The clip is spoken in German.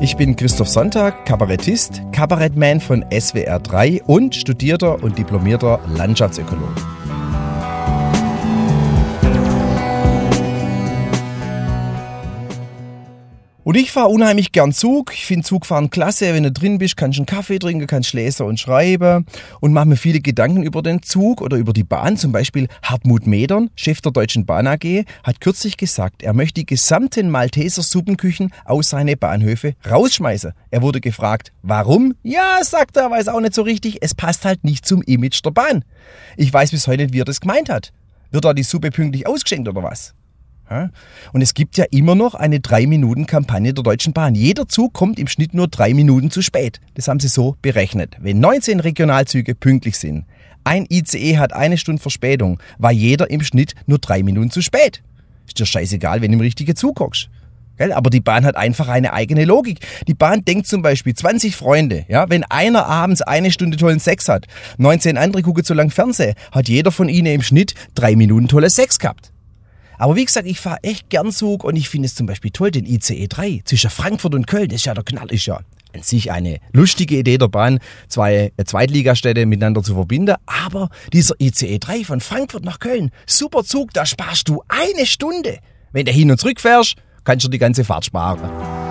Ich bin Christoph Sonntag, Kabarettist, Kabarettman von SWR 3 und studierter und diplomierter Landschaftsökologe. Und ich fahre unheimlich gern Zug. Ich finde Zugfahren klasse. Wenn du drin bist, kannst du einen Kaffee trinken, kannst lesen und schreiben und mache mir viele Gedanken über den Zug oder über die Bahn. Zum Beispiel Hartmut Medern, Chef der Deutschen Bahn AG, hat kürzlich gesagt, er möchte die gesamten Malteser Suppenküchen aus seinen Bahnhöfen rausschmeißen. Er wurde gefragt, warum? Ja, sagt er, weiß auch nicht so richtig. Es passt halt nicht zum Image der Bahn. Ich weiß bis heute nicht, wie er das gemeint hat. Wird da die Suppe pünktlich ausgeschenkt oder was? Und es gibt ja immer noch eine 3-Minuten-Kampagne der Deutschen Bahn. Jeder Zug kommt im Schnitt nur 3 Minuten zu spät. Das haben sie so berechnet. Wenn 19 Regionalzüge pünktlich sind, ein ICE hat 1 Stunde Verspätung, war jeder im Schnitt nur 3 Minuten zu spät. Ist dir scheißegal, wenn du im richtigen Zug hockst. Aber die Bahn hat einfach eine eigene Logik. Die Bahn denkt zum Beispiel 20 Freunde. Ja, wenn einer abends 1 Stunde tollen Sex hat, 19 andere gucken zu lang Fernsehen, hat jeder von ihnen im Schnitt 3 Minuten tollen Sex gehabt. Aber wie gesagt, ich fahre echt gern Zug und ich finde es zum Beispiel toll, den ICE 3 zwischen Frankfurt und Köln, das ist ja der Knall, ist ja an sich eine lustige Idee der Bahn, 2 Zweitligastädte miteinander zu verbinden. Aber dieser ICE 3 von Frankfurt nach Köln, super Zug, da sparst du 1 Stunde. Wenn du hin und zurück fährst, kannst du die ganze Fahrt sparen.